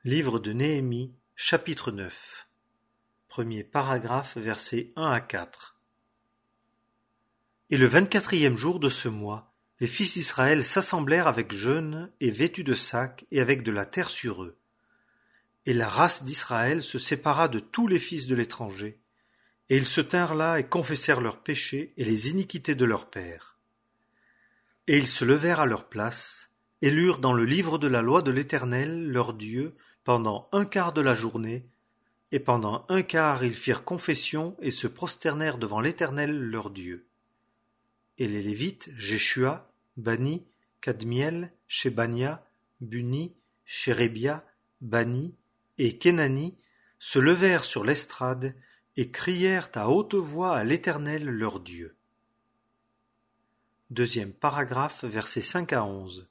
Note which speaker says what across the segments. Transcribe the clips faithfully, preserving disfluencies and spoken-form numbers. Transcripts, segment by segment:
Speaker 1: Livre de Néhémie, chapitre neuf. Premier paragraphe, versets un à quatre. Et le vingt-quatrième jour de ce mois, les fils d'Israël s'assemblèrent avec jeûne et vêtus de sacs et avec de la terre sur eux. Et la race d'Israël se sépara de tous les fils de l'étranger, et ils se tinrent là et confessèrent leurs péchés et les iniquités de leurs pères. Et ils se levèrent à leur place, et lurent dans le livre de la loi de l'Éternel, leur Dieu, pendant un quart de la journée, et pendant un quart ils firent confession et se prosternèrent devant l'Éternel leur Dieu. Et les Lévites, Jéshua, Bani, Kadmiel, Shebania, Buni, Shérébia, Bani et Kenani se levèrent sur l'estrade et crièrent à haute voix à l'Éternel leur Dieu. Deuxième paragraphe, versets cinq à onze.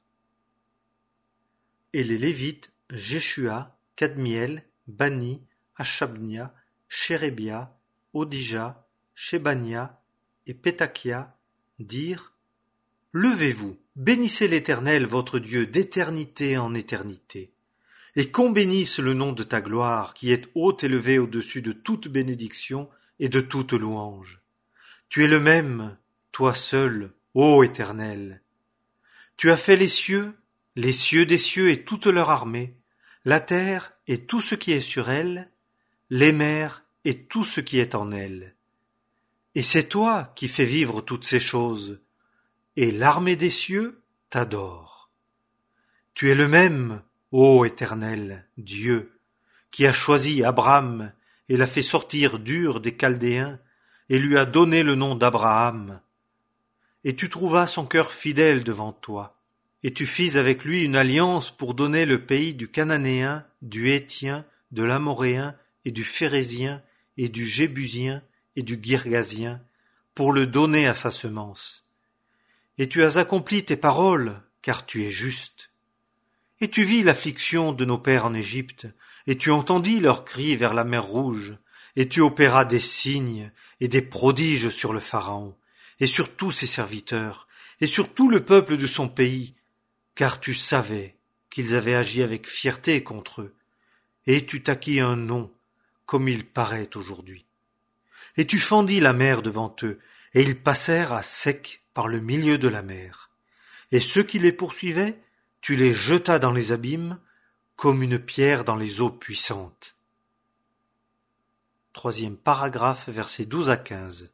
Speaker 1: Et les Lévites, Jéshua, Kadmiel, Bani, Hashabnia, Shérébia, Odija, Shebania et Pétakia dirent : Levez-vous, bénissez l'Éternel votre Dieu d'éternité en éternité, et qu'on bénisse le nom de ta gloire qui est haut élevé au-dessus de toute bénédiction et de toute louange. Tu es le même, toi seul, ô Éternel. Tu as fait les cieux, les cieux des cieux et toute leur armée, la terre et tout ce qui est sur elle, les mers et tout ce qui est en elles. Et c'est toi qui fais vivre toutes ces choses, et l'armée des cieux t'adore. Tu es le même, ô Éternel, Dieu, qui a choisi Abraham et l'a fait sortir d'Ur des Chaldéens, et lui a donné le nom d'Abraham. Et tu trouvas son cœur fidèle devant toi, et tu fis avec lui une alliance pour donner le pays du Cananéen, du Héthien, de l'Amoréen, et du Phérézien, et du Jébusien, et du Girgasien, pour le donner à sa semence. Et tu as accompli tes paroles, car tu es juste. Et tu vis l'affliction de nos pères en Égypte, et tu entendis leurs cris vers la mer Rouge, et tu opéras des signes et des prodiges sur le Pharaon, et sur tous ses serviteurs, et sur tout le peuple de son pays, car tu savais qu'ils avaient agi avec fierté contre eux, et tu t'acquis un nom, comme il paraît aujourd'hui. Et tu fendis la mer devant eux, et ils passèrent à sec par le milieu de la mer. Et ceux qui les poursuivaient, tu les jetas dans les abîmes, comme une pierre dans les eaux puissantes. Troisième paragraphe, versets douze à quinze.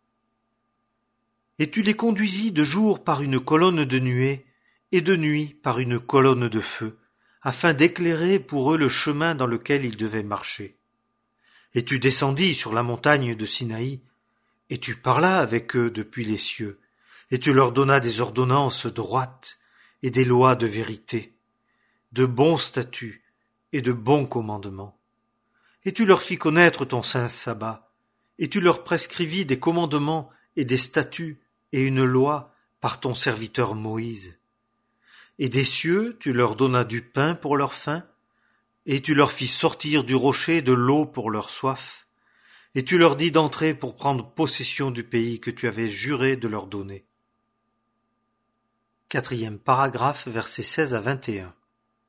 Speaker 1: Et tu les conduisis de jour par une colonne de nuée, et de nuit par une colonne de feu, afin d'éclairer pour eux le chemin dans lequel ils devaient marcher. Et tu descendis sur la montagne de Sinaï, et tu parlas avec eux depuis les cieux, et tu leur donnas des ordonnances droites et des lois de vérité, de bons statuts et de bons commandements. Et tu leur fis connaître ton saint sabbat, et tu leur prescrivis des commandements et des statuts et une loi par ton serviteur Moïse. Et des cieux tu leur donnas du pain pour leur faim, et tu leur fis sortir du rocher de l'eau pour leur soif, et tu leur dis d'entrer pour prendre possession du pays que tu avais juré de leur donner. Quatrième paragraphe, versets seize à vingt et un.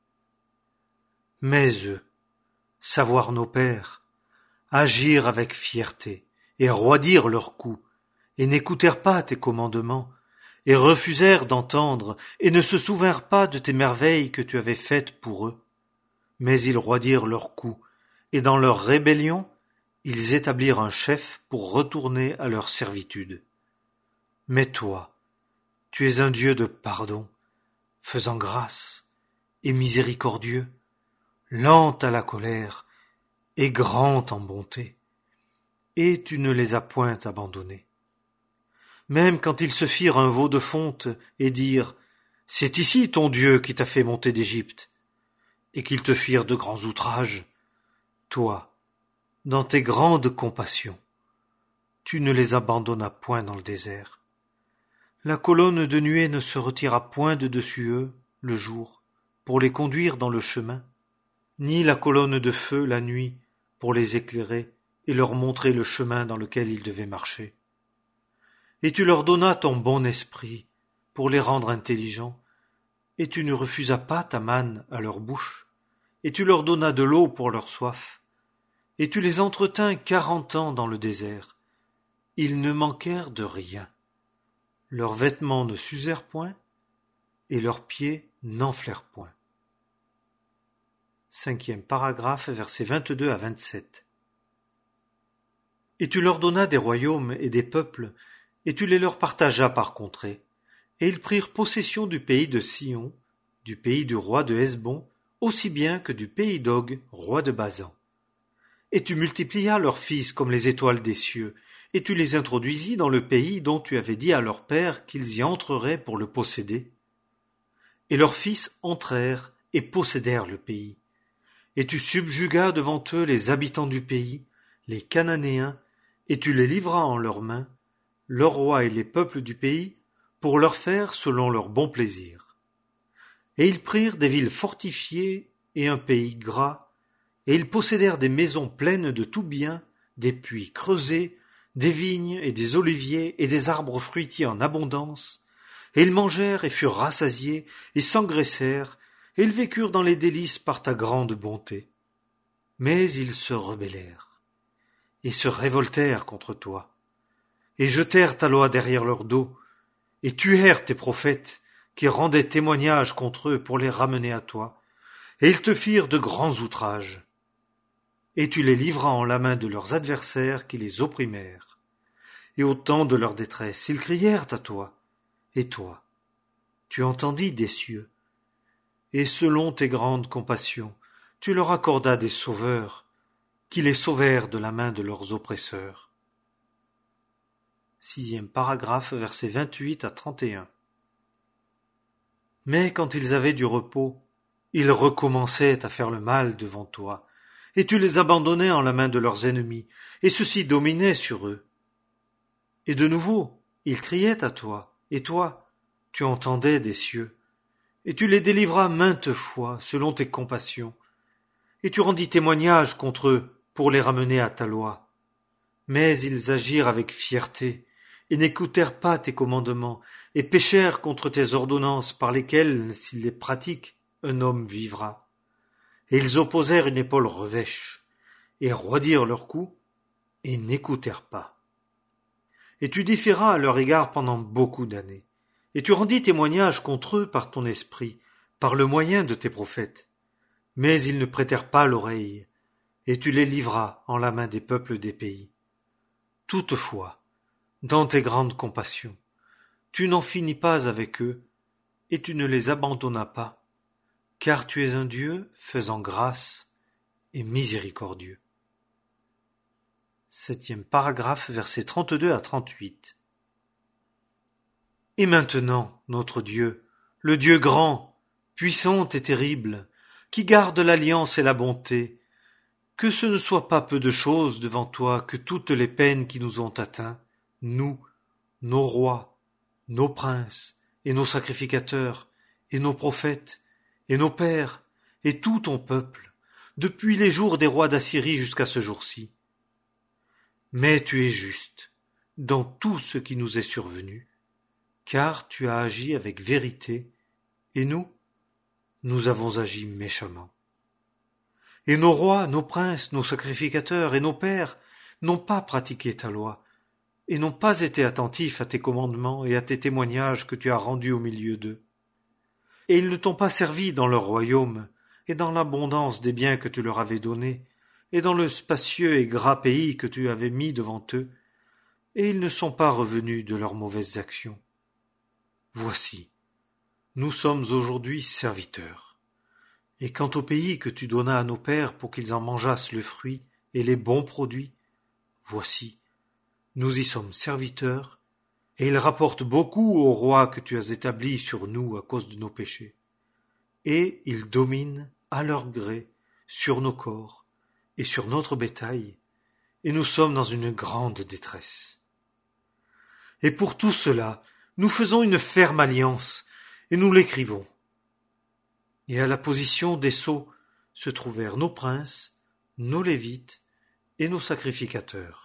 Speaker 1: Mais eux, savoir nos pères, agirent avec fierté, et roidirent leurs coups, et n'écoutèrent pas tes commandements, et refusèrent d'entendre, et ne se souvinrent pas de tes merveilles que tu avais faites pour eux. Mais ils roidirent leurs coups, et dans leur rébellion, ils établirent un chef pour retourner à leur servitude. Mais toi, tu es un Dieu de pardon, faisant grâce, et miséricordieux, lent à la colère, et grand en bonté, et tu ne les as point abandonnés. Même quand ils se firent un veau de fonte, et dirent : C'est ici ton Dieu qui t'a fait monter d'Égypte, et qu'ils te firent de grands outrages, toi, dans tes grandes compassions, tu ne les abandonnas point dans le désert. La colonne de nuée ne se retira point de dessus eux, le jour, pour les conduire dans le chemin, ni la colonne de feu la nuit, pour les éclairer et leur montrer le chemin dans lequel ils devaient marcher. Et tu leur donnas ton bon esprit, pour les rendre intelligents, et tu ne refusas pas ta manne à leur bouche, et tu leur donnas de l'eau pour leur soif, et tu les entretins quarante ans dans le désert. Ils ne manquèrent de rien. Leurs vêtements ne s'usèrent point, et leurs pieds n'enflèrent point. Cinquième paragraphe, versets vingt-deux à vingt-sept. Et tu leur donnas des royaumes et des peuples, et tu les leur partageas par contrées. Et ils prirent possession du pays de Sion, du pays du roi de Hesbon, aussi bien que du pays d'Og, roi de Basan. Et tu multiplias leurs fils comme les étoiles des cieux, et tu les introduisis dans le pays dont tu avais dit à leur père qu'ils y entreraient pour le posséder. Et leurs fils entrèrent et possédèrent le pays. Et tu subjugas devant eux les habitants du pays, les Cananéens, et tu les livras en leurs mains, leurs rois et les peuples du pays, pour leur faire selon leur bon plaisir. Et ils prirent des villes fortifiées et un pays gras, et ils possédèrent des maisons pleines de tout bien, des puits creusés, des vignes et des oliviers et des arbres fruitiers en abondance, et ils mangèrent et furent rassasiés, et s'engraissèrent, et ils vécurent dans les délices par ta grande bonté. Mais ils se rebellèrent, et se révoltèrent contre toi, et jetèrent ta loi derrière leur dos, et tuèrent tes prophètes, qui rendaient témoignage contre eux pour les ramener à toi, et ils te firent de grands outrages. Et tu les livras en la main de leurs adversaires qui les opprimèrent. Et au temps de leur détresse, ils crièrent à toi, et toi, tu entendis des cieux. Et selon tes grandes compassions, tu leur accordas des sauveurs, qui les sauvèrent de la main de leurs oppresseurs. Sixième paragraphe, versets vingt-huit à trente et un. Mais quand ils avaient du repos, ils recommençaient à faire le mal devant toi, et tu les abandonnais en la main de leurs ennemis, et ceux-ci dominaient sur eux. Et de nouveau, ils criaient à toi, et toi, tu entendais des cieux, et tu les délivras maintes fois selon tes compassions, et tu rendis témoignage contre eux pour les ramener à ta loi. Mais ils agirent avec fierté, et n'écoutèrent pas tes commandements, et péchèrent contre tes ordonnances par lesquelles, s'ils les pratiquent, un homme vivra. Et ils opposèrent une épaule revêche, et roidirent leur cou, et n'écoutèrent pas. Et tu différas à leur égard pendant beaucoup d'années, et tu rendis témoignage contre eux par ton esprit, par le moyen de tes prophètes. Mais ils ne prêtèrent pas l'oreille, et tu les livras en la main des peuples des pays. Toutefois, dans tes grandes compassions, tu n'en finis pas avec eux, et tu ne les abandonnas pas, car tu es un Dieu faisant grâce et miséricordieux. Septième paragraphe, versets trente-deux à trente-huit. Et maintenant, notre Dieu, le Dieu grand, puissant et terrible, qui garde l'alliance et la bonté, que ce ne soit pas peu de chose devant toi que toutes les peines qui nous ont atteints, nous, nos rois, nos princes, et nos sacrificateurs, et nos prophètes, et nos pères, et tout ton peuple, depuis les jours des rois d'Assyrie jusqu'à ce jour-ci. Mais tu es juste dans tout ce qui nous est survenu, car tu as agi avec vérité, et nous, nous avons agi méchamment. Et nos rois, nos princes, nos sacrificateurs et nos pères n'ont pas pratiqué ta loi, et n'ont pas été attentifs à tes commandements et à tes témoignages que tu as rendus au milieu d'eux. Et ils ne t'ont pas servi dans leur royaume, et dans l'abondance des biens que tu leur avais donnés, et dans le spacieux et gras pays que tu avais mis devant eux, et ils ne sont pas revenus de leurs mauvaises actions. Voici, nous sommes aujourd'hui serviteurs. Et quant au pays que tu donnas à nos pères pour qu'ils en mangeassent le fruit et les bons produits, voici, nous y sommes serviteurs, et il rapporte beaucoup au roi que tu as établi sur nous à cause de nos péchés. Et ils dominent à leur gré sur nos corps et sur notre bétail, et nous sommes dans une grande détresse. Et pour tout cela, nous faisons une ferme alliance, et nous l'écrivons. Et à la position des sceaux se trouvèrent nos princes, nos lévites et nos sacrificateurs.